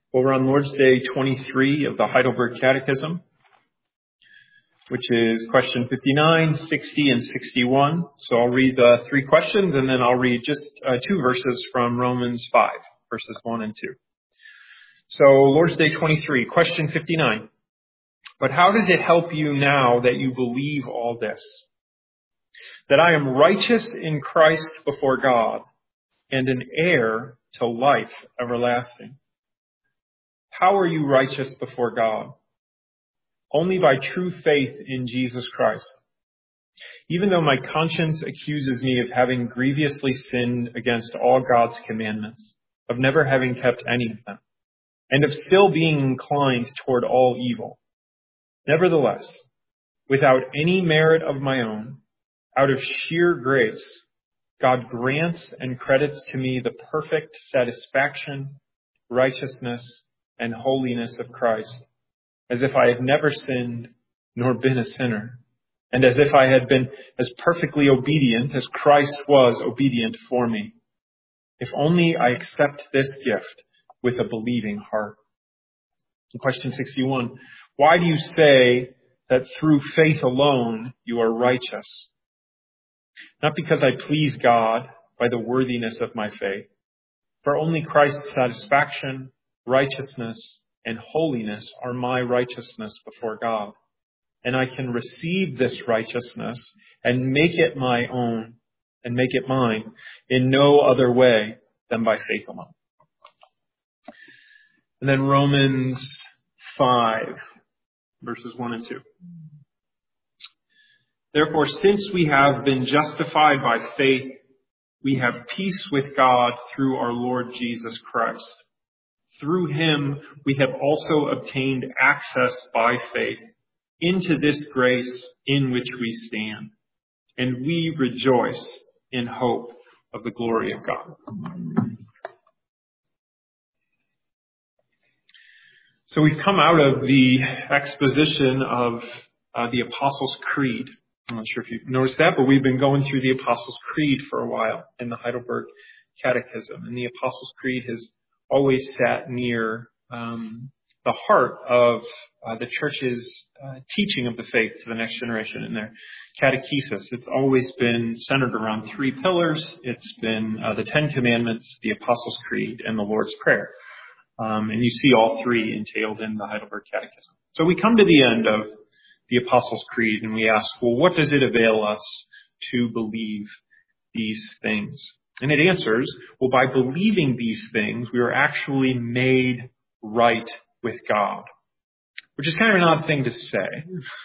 Well, we're on Lord's Day 23 of the Heidelberg Catechism, which is question 59, 60, and 61. So I'll read the three questions, and then I'll read just two verses from Romans 5, verses 1 and 2. So Lord's Day 23, question 59. But how does it help you now that you believe all this? That I am righteous in Christ before God and an heir to life everlasting. How are you righteous before God? Only by true faith in Jesus Christ. Even though my conscience accuses me of having grievously sinned against all God's commandments, of never having kept any of them, and of still being inclined toward all evil. Nevertheless, without any merit of my own, out of sheer grace, God grants and credits to me the perfect satisfaction, righteousness, and holiness of Christ, as if I had never sinned nor been a sinner, and as if I had been as perfectly obedient as Christ was obedient for me. If only I accept this gift with a believing heart. In question 61, why do you say that through faith alone you are righteous? Not because I please God by the worthiness of my faith, for only Christ's satisfaction, righteousness, and holiness are my righteousness before God. And I can receive this righteousness and make it my own and make it mine in no other way than by faith alone. And then Romans 5, verses 1 and 2. Therefore, since we have been justified by faith, we have peace with God through our Lord Jesus Christ. Through him, we have also obtained access by faith into this grace in which we stand, and we rejoice in hope of the glory of God. So we've come out of the exposition of the Apostles' Creed. I'm not sure if you've noticed that, but we've been going through the Apostles' Creed for a while in the Heidelberg Catechism. And the Apostles' Creed has always sat near the heart of the Church's teaching of the faith to the next generation in their catechesis. It's always been centered around three pillars. It's been the Ten Commandments, the Apostles' Creed, and the Lord's Prayer. And you see all three entailed in the Heidelberg Catechism. So we come to the end of the Apostles' Creed and we ask, well, what does it avail us to believe these things? And it answers, well, by believing these things, we are actually made right with God, which is kind of an odd thing to say.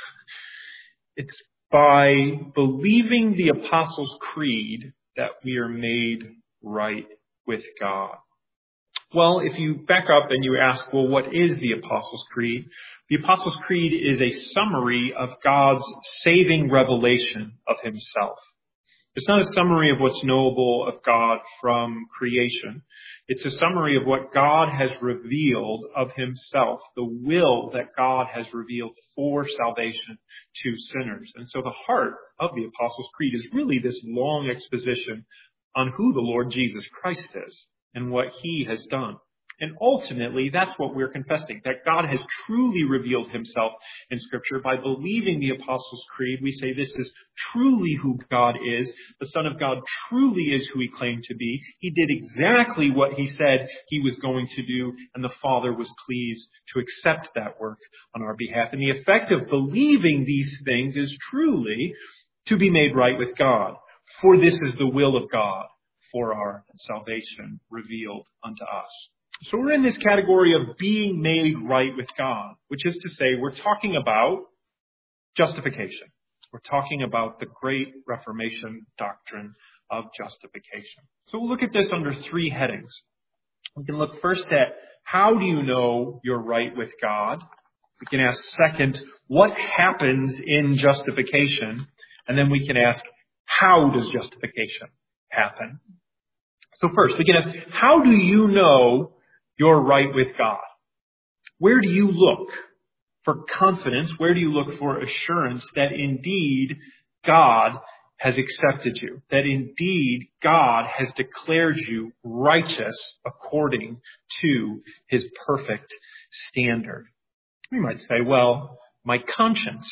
It's by believing the Apostles' Creed that we are made right with God. Well, if you back up and you ask, well, what is the Apostles' Creed? The Apostles' Creed is a summary of God's saving revelation of himself. It's not a summary of what's knowable of God from creation. It's a summary of what God has revealed of himself, the will that God has revealed for salvation to sinners. And so the heart of the Apostles' Creed is really this long exposition on who the Lord Jesus Christ is and what he has done. And ultimately, that's what we're confessing, that God has truly revealed himself in Scripture. By believing the Apostles' Creed, we say this is truly who God is. The Son of God truly is who he claimed to be. He did exactly what he said he was going to do, and the Father was pleased to accept that work on our behalf. And the effect of believing these things is truly to be made right with God. For this is the will of God for our salvation revealed unto us. So we're in this category of being made right with God, which is to say we're talking about justification. We're talking about the great Reformation doctrine of justification. So we'll look at this under three headings. We can look first at how do you know you're right with God? We can ask second, what happens in justification? And then we can ask, how does justification happen? So first, we can ask, how do you know you're right with God? Where do you look for confidence? Where do you look for assurance that indeed God has accepted you, that indeed God has declared you righteous according to his perfect standard. We might say, well, my conscience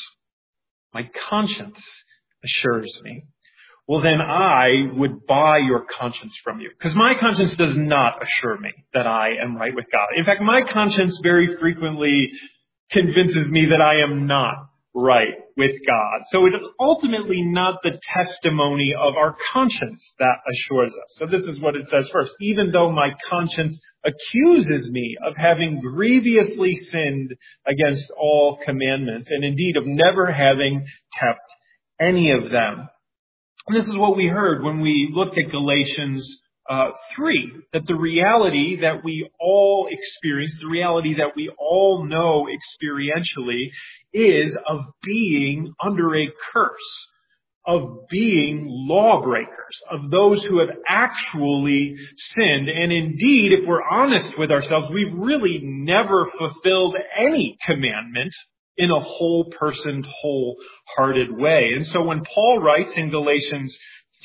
assures me. Well, then I would buy your conscience from you. Because my conscience does not assure me that I am right with God. In fact, my conscience very frequently convinces me that I am not right with God. So it is ultimately not the testimony of our conscience that assures us. So this is what it says first. Even though my conscience accuses me of having grievously sinned against all commandments, and indeed of never having kept any of them. And this is what we heard when we looked at Galatians 3, that the reality that we all experience, the reality that we all know experientially, is of being under a curse, of being lawbreakers, of those who have actually sinned. And indeed, if we're honest with ourselves, we've really never fulfilled any commandment in a whole-personed, whole-hearted way. And so when Paul writes in Galatians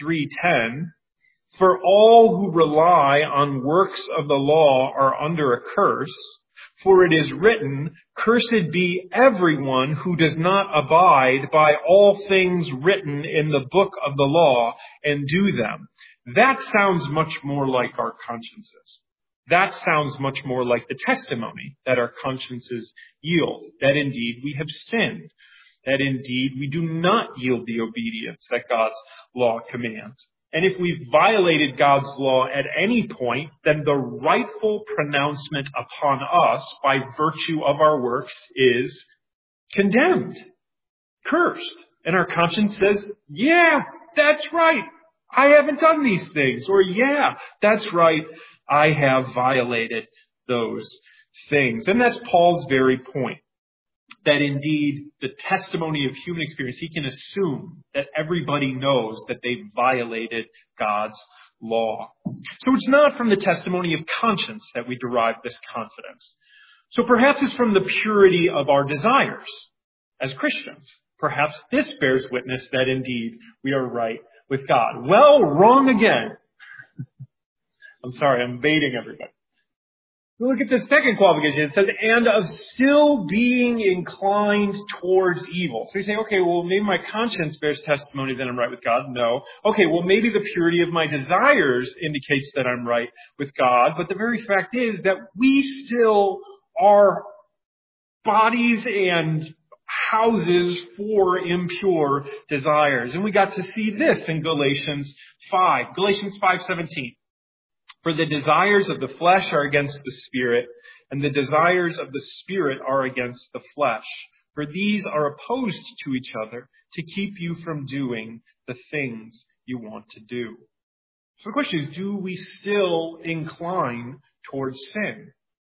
3:10, for all who rely on works of the law are under a curse, for it is written, cursed be everyone who does not abide by all things written in the book of the law and do them. That sounds much more like our consciences. That sounds much more like the testimony that our consciences yield, that indeed we have sinned, that indeed we do not yield the obedience that God's law commands. And if we've violated God's law at any point, then the rightful pronouncement upon us by virtue of our works is condemned, cursed. And our conscience says, yeah, that's right. I haven't done these things. Or yeah, that's right. I have violated those things. And that's Paul's very point. That indeed, the testimony of human experience, he can assume that everybody knows that they violated God's law. So it's not from the testimony of conscience that we derive this confidence. So perhaps it's from the purity of our desires as Christians. Perhaps this bears witness that indeed we are right with God. Well, wrong again. I'm sorry, I'm baiting everybody. Look at the second qualification. It says, and of still being inclined towards evil. So you say, okay, well, maybe my conscience bears testimony that I'm right with God. No. Okay, well, maybe the purity of my desires indicates that I'm right with God. But the very fact is that we still are bodies and houses for impure desires. And we got to see this in Galatians 5. Galatians 5:17. For the desires of the flesh are against the Spirit, and the desires of the Spirit are against the flesh. For these are opposed to each other to keep you from doing the things you want to do. So the question is, do we still incline towards sin?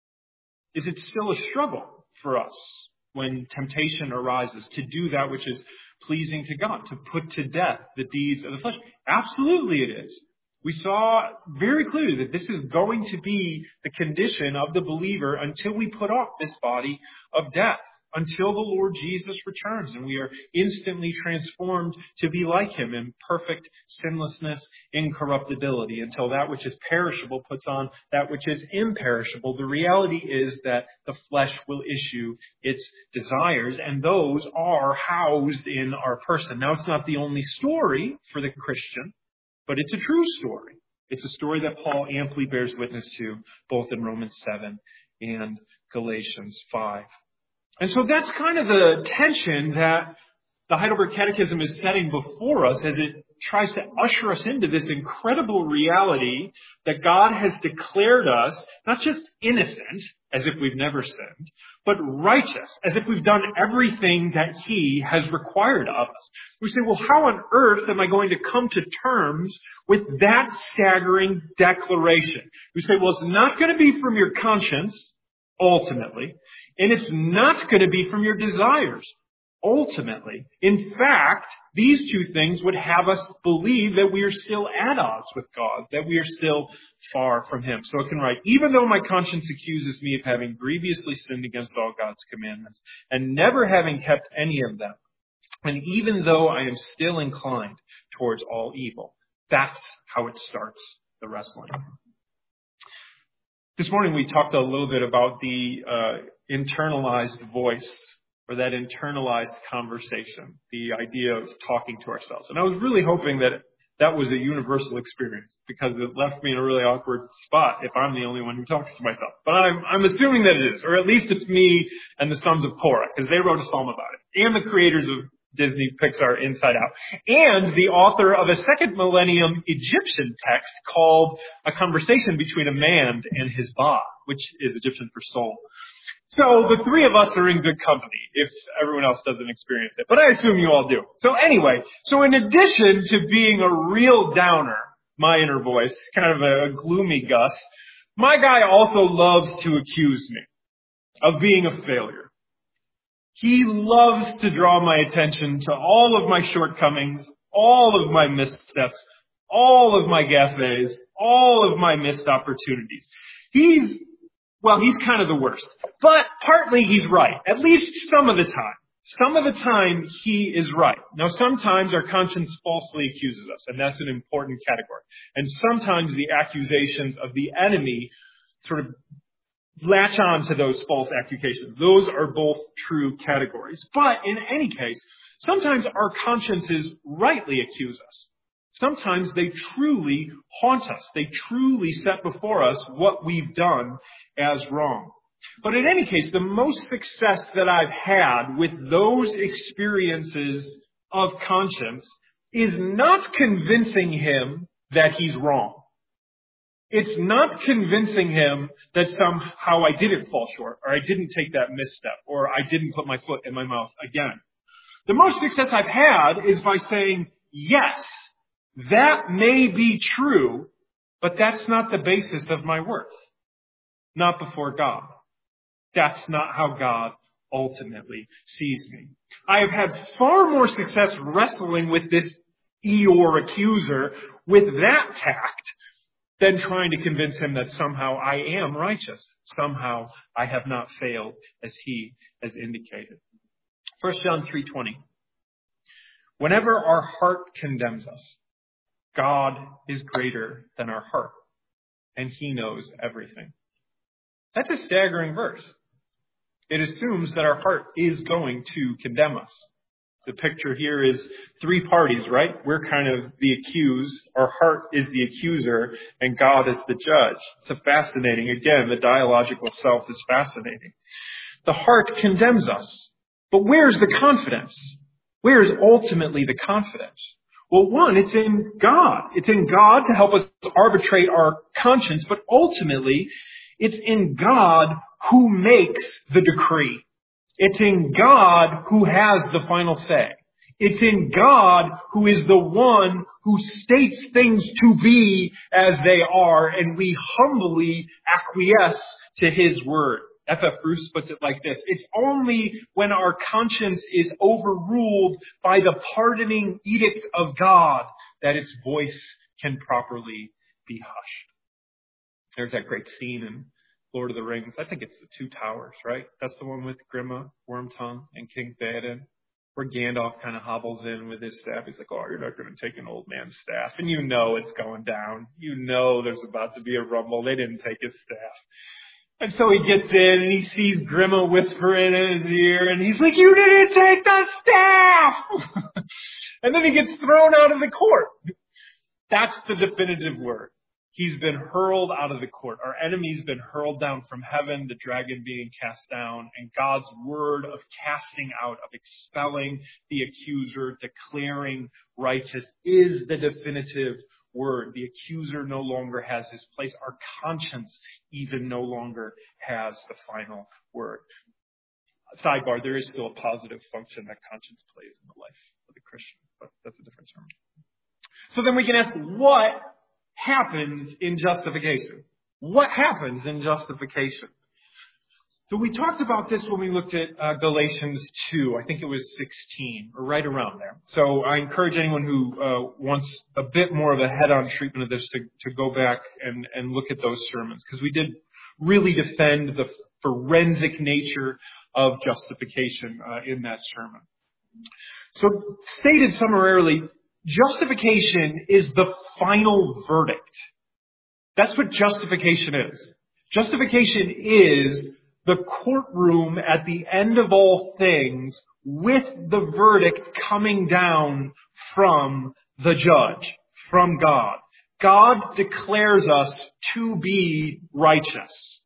Is it still a struggle for us when temptation arises to do that which is pleasing to God, to put to death the deeds of the flesh? Absolutely it is. We saw very clearly that this is going to be the condition of the believer until we put off this body of death, until the Lord Jesus returns and we are instantly transformed to be like him in perfect sinlessness, incorruptibility, until that which is perishable puts on that which is imperishable. The reality is that the flesh will issue its desires, and those are housed in our person. Now, it's not the only story for the Christian, but it's a true story. It's a story that Paul amply bears witness to, both in Romans 7 and Galatians 5. And so that's kind of the tension that the Heidelberg Catechism is setting before us as it tries to usher us into this incredible reality that God has declared us not just innocent, as if we've never sinned, but righteous, as if we've done everything that he has required of us. We say, well, how on earth am I going to come to terms with that staggering declaration? We say, well, it's not going to be from your conscience, ultimately, and it's not going to be from your desires, ultimately. In fact, these two things would have us believe that we are still at odds with God, that we are still far from him. So it can write, even though my conscience accuses me of having grievously sinned against all God's commandments and never having kept any of them, And even though I am still inclined towards all evil, that's how it starts, the wrestling. This morning we talked a little bit about the internalized voice, or that internalized conversation, the idea of talking to ourselves. And I was really hoping that that was a universal experience, because it left me in a really awkward spot if I'm the only one who talks to myself. But I'm assuming that it is, or at least it's me and the sons of Korah, because they wrote a psalm about it, and the creators of Disney Pixar Inside Out, and the author of a second millennium Egyptian text called A Conversation Between a Man and His Ba, which is Egyptian for soul. So the three of us are in good company if everyone else doesn't experience it. But I assume you all do. So anyway, so in addition to being a real downer, my inner voice, kind of a gloomy Gus, my guy also loves to accuse me of being a failure. He loves to draw my attention to all of my shortcomings, all of my missteps, all of my gaffes, all of my missed opportunities. He's kind of the worst. But partly he's right, at least some of the time. Some of the time he is right. Now sometimes our conscience falsely accuses us, and that's an important category. And sometimes the accusations of the enemy sort of latch on to those false accusations. Those are both true categories. But in any case, sometimes our consciences rightly accuse us. Sometimes they truly haunt us. They truly set before us what we've done as wrong. But in any case, the most success that I've had with those experiences of conscience is not convincing him that he's wrong. It's not convincing him that somehow I didn't fall short, or I didn't take that misstep, or I didn't put my foot in my mouth again. The most success I've had is by saying, yes, that may be true, but that's not the basis of my worth. Not before God. That's not how God ultimately sees me. I have had far more success wrestling with this Eeyore accuser with that tact than trying to convince him that somehow I am righteous. Somehow I have not failed as he has indicated. 1 John 3:20. Whenever our heart condemns us, God is greater than our heart, and he knows everything. That's a staggering verse. It assumes that our heart is going to condemn us. The picture here is three parties, right? We're kind of the accused. Our heart is the accuser, and God is the judge. It's a fascinating, again, the dialogical self is fascinating. The heart condemns us. But where's the confidence? Where is ultimately the confidence? Well, one, it's in God. It's in God to help us arbitrate our conscience, but ultimately, it's in God who makes the decree. It's in God who has the final say. It's in God who is the one who states things to be as they are, and we humbly acquiesce to his word. F.F. Bruce puts it like this: it's only when our conscience is overruled by the pardoning edict of God that its voice can properly be hushed. There's that great scene in Lord of the Rings. I think it's the Two Towers, right? That's the one with Grima, Wormtongue, and King Theoden, where Gandalf kind of hobbles in with his staff. He's like, oh, you're not going to take an old man's staff. And you know it's going down. You know there's about to be a rumble. They didn't take his staff. And so he gets in and he sees Grima whispering in his ear, and he's like, you didn't take the staff! And then he gets thrown out of the court. That's the definitive word. He's been hurled out of the court. Our enemy's been hurled down from heaven, the dragon being cast down, and God's word of casting out, of expelling the accuser, declaring righteous, is the definitive word. The accuser no longer has his place. Our conscience even no longer has the final word. Sidebar, there is still a positive function that conscience plays in the life of the Christian, but that's a different sermon. So then we can ask, what happens in justification? What happens in justification? So we talked about this when we looked at Galatians 2. I think it was 16, or right around there. So I encourage anyone who wants a bit more of a head-on treatment of this to go back and look at those sermons, because we did really defend the forensic nature of justification in that sermon. So, stated summarily, justification is the final verdict. That's what justification is. Justification is the courtroom at the end of all things with the verdict coming down from the judge, from God. God declares us to be righteous.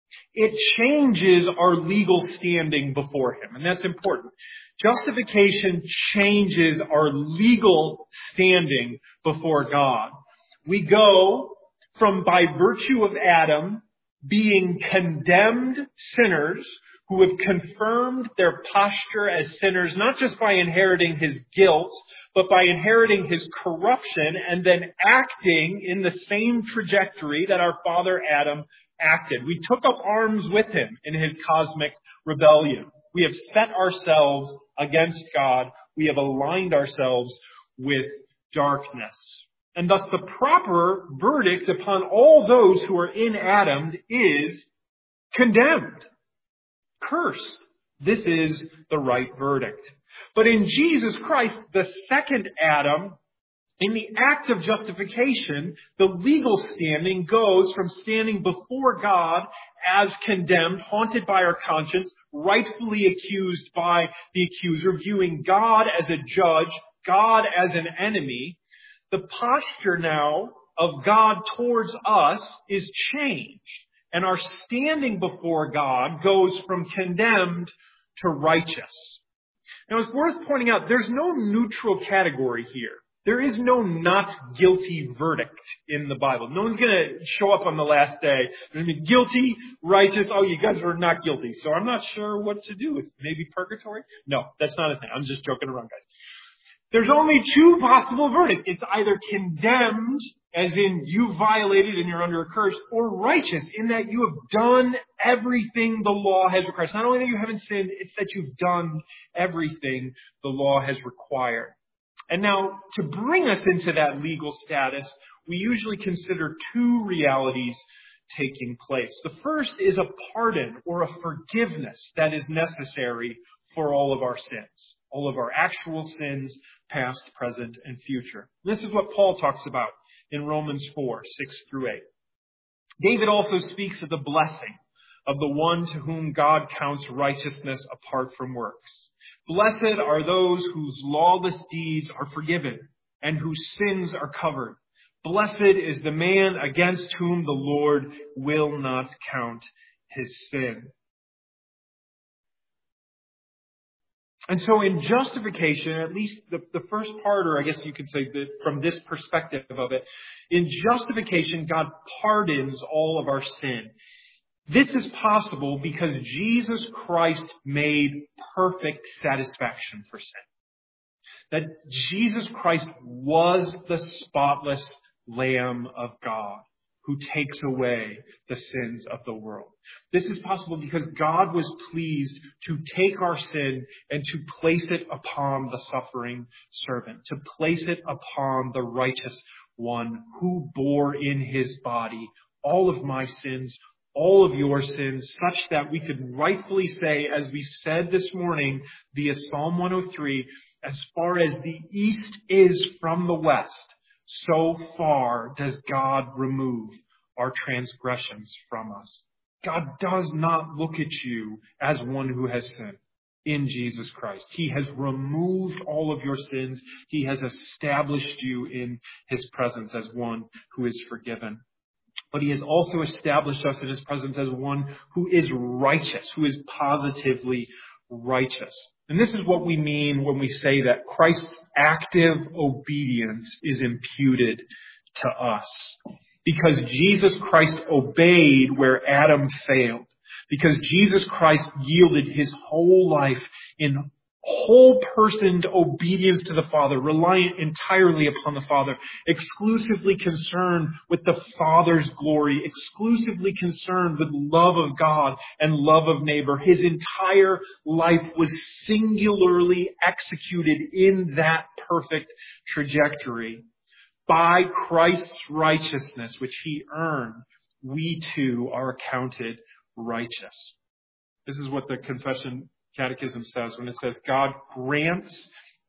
It changes our legal standing before Him, and that's important. Justification changes our legal standing before God. We go from, by virtue of Adam, being condemned sinners who have confirmed their posture as sinners, not just by inheriting his guilt, but by inheriting his corruption and then acting in the same trajectory that our father Adam acted. We took up arms with him in his cosmic rebellion. We have set ourselves against God. We have aligned ourselves with darkness. And thus the proper verdict upon all those who are in Adam is condemned, cursed. This is the right verdict. But in Jesus Christ, the second Adam, in the act of justification, the legal standing goes from standing before God as condemned, haunted by our conscience, rightfully accused by the accuser, viewing God as a judge, God as an enemy. The posture now of God towards us is changed, and our standing before God goes from condemned to righteous. Now, it's worth pointing out, there's no neutral category here. There is no not guilty verdict in the Bible. No one's going to show up on the last day. There's going to be guilty, righteous. Oh, you guys are not guilty, so I'm not sure what to do. Maybe purgatory? No, that's not a thing. I'm just joking around, guys. There's only two possible verdicts. It's either condemned, as in you violated and you're under a curse, or righteous, in that you have done everything the law has required. It's not only that you haven't sinned, it's that you've done everything the law has required. And now, to bring us into that legal status, we usually consider two realities taking place. The first is a pardon or a forgiveness that is necessary for all of our sins. All of our actual sins, past, present, and future. This is what Paul talks about in Romans 4, 6 through 8. David also speaks of the blessing of the one to whom God counts righteousness apart from works. Blessed are those whose lawless deeds are forgiven and whose sins are covered. Blessed is the man against whom the Lord will not count his sin. And so in justification, at least the first part, or I guess you could say that from this perspective of it, in justification, God pardons all of our sin. This is possible because Jesus Christ made perfect satisfaction for sin. That Jesus Christ was the spotless Lamb of God who takes away the sins of the world. This is possible because God was pleased to take our sin and to place it upon the suffering servant, to place it upon the righteous one who bore in his body all of my sins, all of your sins, such that we could rightfully say, as we said this morning via Psalm 103, as far as the east is from the west, so far does God remove our transgressions from us. God does not look at you as one who has sinned in Jesus Christ. He has removed all of your sins. He has established you in his presence as one who is forgiven. But he has also established us in his presence as one who is righteous, who is positively righteous. And this is what we mean when we say that Christ's active obedience is imputed to us. Because Jesus Christ obeyed where Adam failed. Because Jesus Christ yielded his whole life in whole-personed obedience to the Father, reliant entirely upon the Father, exclusively concerned with the Father's glory, exclusively concerned with love of God and love of neighbor. His entire life was singularly executed in that perfect trajectory. By Christ's righteousness, which he earned, we too are accounted righteous. This is what the Confession Catechism says when it says God grants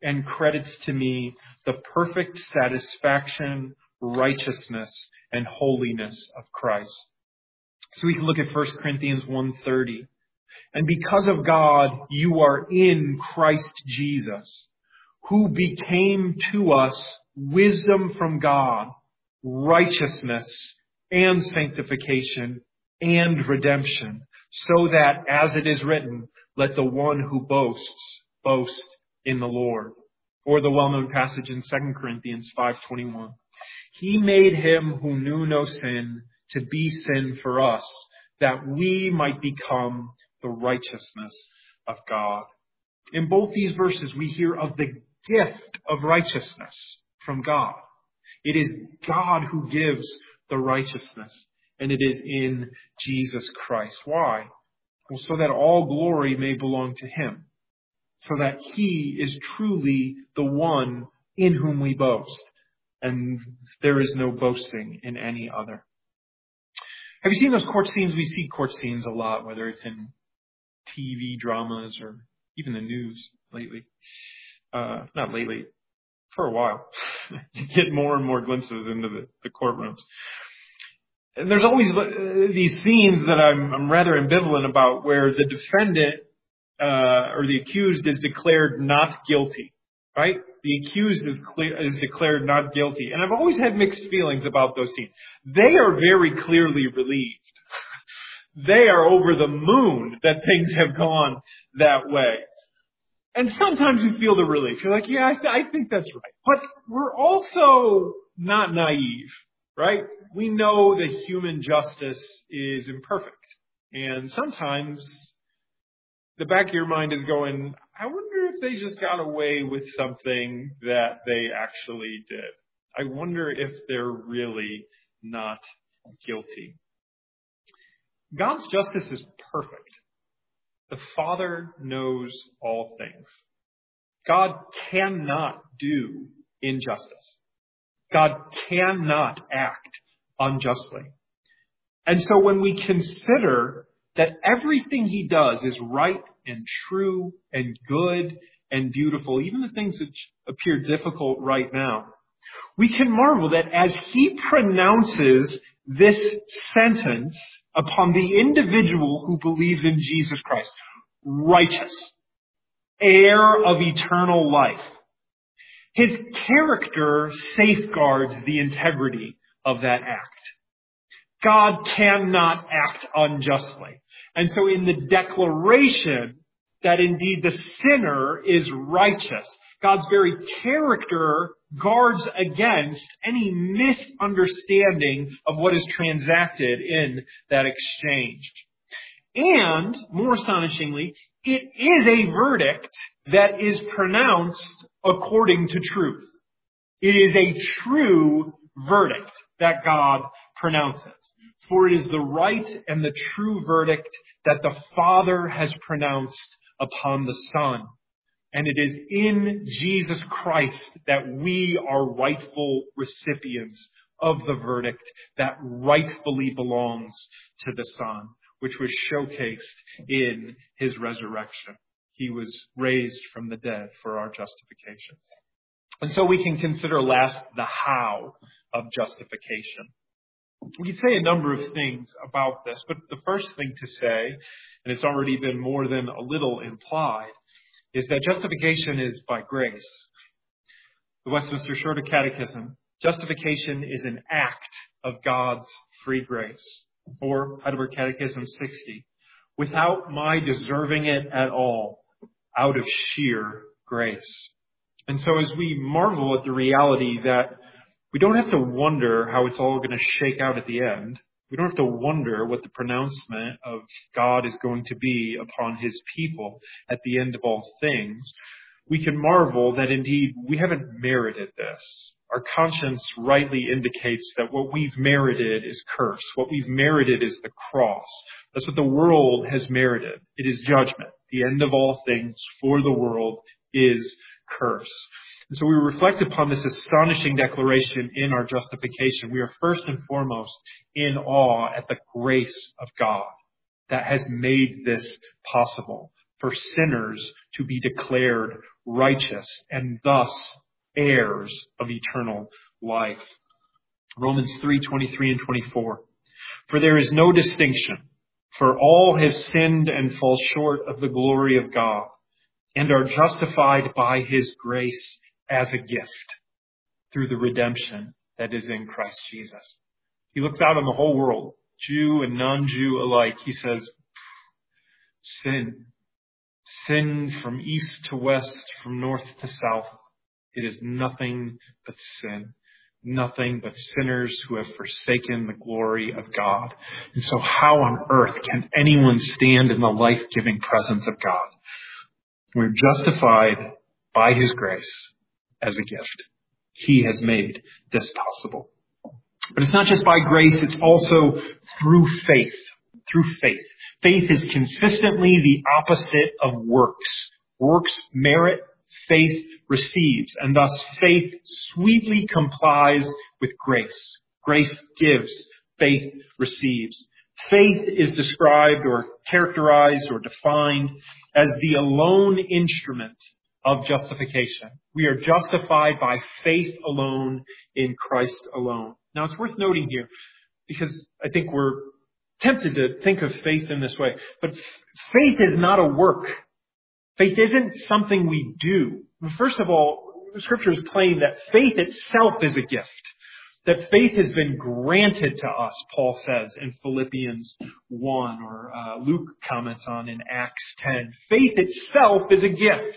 and credits to me the perfect satisfaction, righteousness, and holiness of Christ. So we can look at 1 Corinthians 1:30. And because of God, you are in Christ Jesus, who became to us wisdom from God, righteousness and sanctification and redemption, so that, as it is written, let the one who boasts, boast in the Lord. Or the well-known passage in 2 Corinthians 5:21. He made him who knew no sin to be sin for us, that we might become the righteousness of God. In both these verses, we hear of the gift of righteousness from God. It is God who gives the righteousness, and it is in Jesus Christ. Why? Well, so that all glory may belong to him, so that he is truly the one in whom we boast, and there is no boasting in any other. Have you seen those court scenes? We see court scenes a lot, whether it's in TV dramas or even the news lately. Not lately, for a while. You get more and more glimpses into the courtrooms. And there's always these scenes that I'm rather ambivalent about, where the defendant or the accused is declared not guilty, right? The accused is declared not guilty. And I've always had mixed feelings about those scenes. They are very clearly relieved. They are over the moon that things have gone that way. And sometimes you feel the relief. You're like, yeah, I think that's right. But we're also not naive, right? We know that human justice is imperfect. And sometimes the back of your mind is going, I wonder if they just got away with something that they actually did. I wonder if they're really not guilty. God's justice is perfect. The Father knows all things. God cannot do injustice. God cannot act unjustly. And so when we consider that everything he does is right and true and good and beautiful, even the things that appear difficult right now, we can marvel that as he pronounces this sentence upon the individual who believes in Jesus Christ, righteous, heir of eternal life, his character safeguards the integrity of that act. God cannot act unjustly. And so in the declaration that indeed the sinner is righteous, God's very character guards against any misunderstanding of what is transacted in that exchange. And, more astonishingly, it is a verdict that is pronounced according to truth. It is a true verdict that God pronounces. For it is the right and the true verdict that the Father has pronounced upon the Son. And it is in Jesus Christ that we are rightful recipients of the verdict that rightfully belongs to the Son, which was showcased in his resurrection. He was raised from the dead for our justification. And so we can consider last the how of justification. We could say a number of things about this, but the first thing to say, and it's already been more than a little implied, is that justification is by grace. The Westminster Shorter Catechism, justification is an act of God's free grace. Or Heidelberg Catechism 60, without my deserving it at all, out of sheer grace. And so as we marvel at the reality that we don't have to wonder how it's all going to shake out at the end, we don't have to wonder what the pronouncement of God is going to be upon his people at the end of all things, we can marvel that indeed we haven't merited this. Our conscience rightly indicates that what we've merited is curse. What we've merited is the cross. That's what the world has merited. It is judgment. The end of all things for the world is curse. And so we reflect upon this astonishing declaration in our justification. We are first and foremost in awe at the grace of God that has made this possible for sinners to be declared righteous and thus heirs of eternal life. Romans 3:23 and 24. For there is no distinction, for all have sinned and fall short of the glory of God, and are justified by his grace as a gift through the redemption that is in Christ Jesus. He looks out on the whole world, Jew and non-Jew alike. He says, sin from east to west, from north to south. It is nothing but sin. Nothing but sinners who have forsaken the glory of God. And so how on earth can anyone stand in the life-giving presence of God? We're justified by his grace as a gift. He has made this possible. But it's not just by grace, it's also through faith. Through faith. Faith is consistently the opposite of works. Works merit, faith receives, and thus faith sweetly complies with grace. Grace gives, faith receives. Faith is described or characterized or defined as the alone instrument of justification. We are justified by faith alone in Christ alone. Now it's worth noting here, because I think we're tempted to think of faith in this way, but faith is not a work. Faith isn't something we do. First of all, the Scripture is plain that faith itself is a gift. That faith has been granted to us, Paul says in Philippians 1, or Luke comments on in Acts 10. Faith itself is a gift.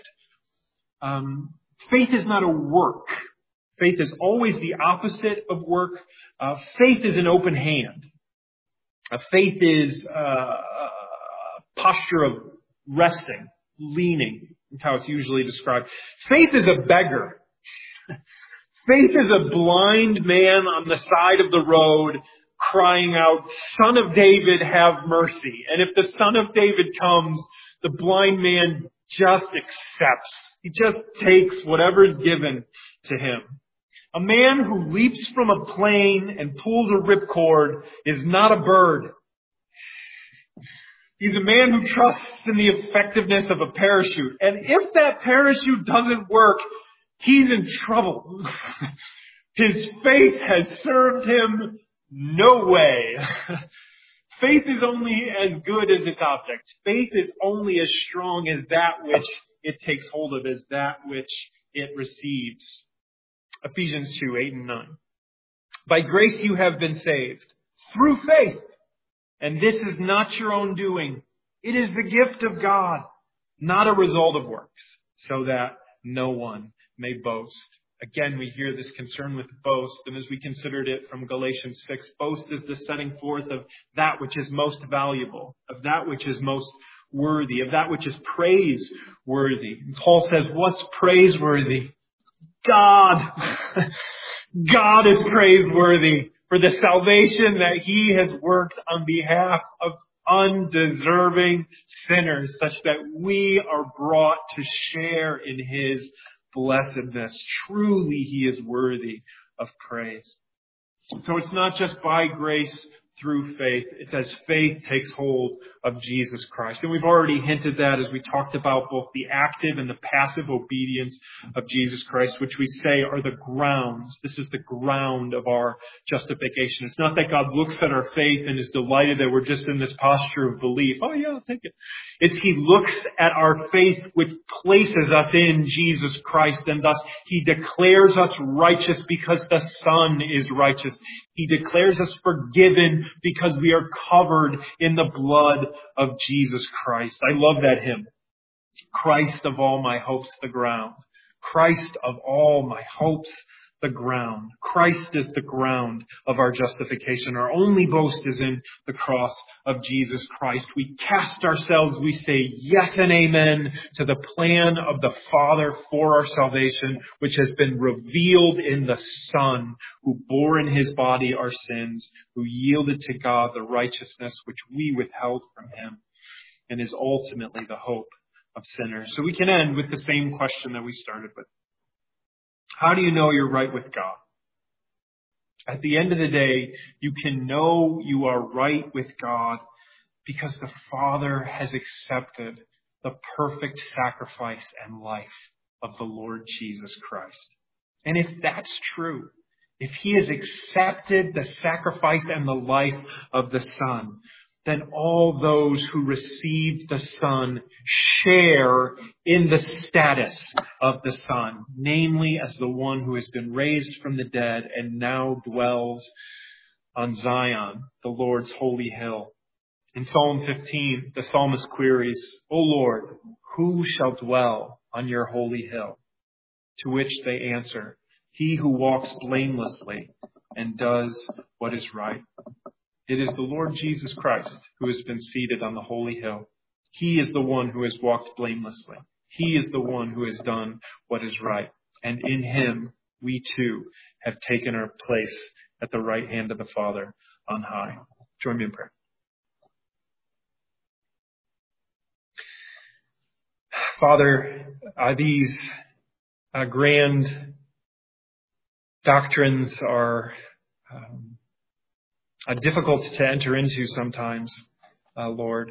Faith is not a work. Faith is always the opposite of work. Faith is an open hand. Faith is a posture of resting, leaning. That's how it's usually described. Faith is a beggar. Faith is a blind man on the side of the road crying out, Son of David, have mercy. And if the Son of David comes, the blind man just accepts. He just takes whatever's given to him. A man who leaps from a plane and pulls a ripcord is not a bird. He's a man who trusts in the effectiveness of a parachute. And if that parachute doesn't work, he's in trouble. His faith has served him no way. Faith is only as good as its object. Faith is only as strong as that which it takes hold of, as that which it receives. Ephesians 2, 8 and 9. By grace you have been saved, through faith. And this is not your own doing. It is the gift of God, not a result of works, so that no one may boast. Again, we hear this concern with boast, and as we considered it from Galatians 6, boast is the setting forth of that which is most valuable, of that which is most worthy, of that which is praiseworthy. And Paul says, what's praiseworthy? God. God is praiseworthy for the salvation that he has worked on behalf of undeserving sinners, such that we are brought to share in his blessedness. Truly, he is worthy of praise. So it's not just by grace through faith. It's as faith takes hold of Jesus Christ. And we've already hinted that as we talked about both the active and the passive obedience of Jesus Christ, which we say are the grounds. This is the ground of our justification. It's not that God looks at our faith and is delighted that we're just in this posture of belief. Oh yeah, I'll take it. It's he looks at our faith which places us in Jesus Christ, and thus he declares us righteous because the Son is righteous. He declares us forgiven because we are covered in the blood of Jesus Christ. I love that hymn. Christ of all my hopes, the ground. Christ of all my hopes, the ground. Christ is the ground of our justification. Our only boast is in the cross of Jesus Christ. We cast ourselves, we say yes and amen to the plan of the Father for our salvation, which has been revealed in the Son, who bore in his body our sins, who yielded to God the righteousness which we withheld from him, and is ultimately the hope of sinners. So we can end with the same question that we started with. How do you know you're right with God? At the end of the day, you can know you are right with God because the Father has accepted the the perfect sacrifice and life of the Lord Jesus Christ. And if that's true, if he has accepted the sacrifice and the life of the Son, then all those who receive the Son share in the status of the Son, namely as the one who has been raised from the dead and now dwells on Zion, the Lord's holy hill. In Psalm 15, the psalmist queries, "O Lord, who shall dwell on your holy hill?" To which they answer, "He who walks blamelessly and does what is right." It is the Lord Jesus Christ who has been seated on the holy hill. He is the one who has walked blamelessly. He is the one who has done what is right. And in him, we too have taken our place at the right hand of the Father on high. Join me in prayer. Father, these grand doctrines are difficult to enter into sometimes, Lord.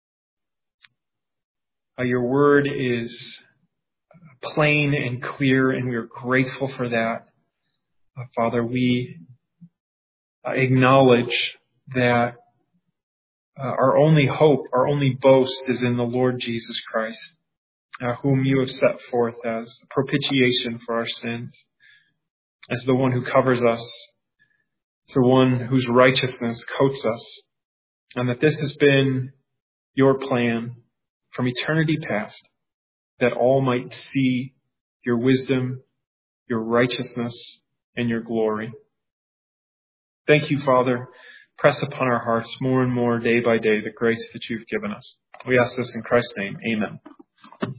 Your word is plain and clear, and we are grateful for that. Father, we acknowledge that our only hope, our only boast is in the Lord Jesus Christ, whom you have set forth as propitiation for our sins, as the one who covers us, the one whose righteousness coats us, and that this has been your plan from eternity past, that all might see your wisdom, your righteousness, and your glory. Thank you, Father. Press upon our hearts more and more day by day the grace that you've given us. We ask this in Christ's name. Amen.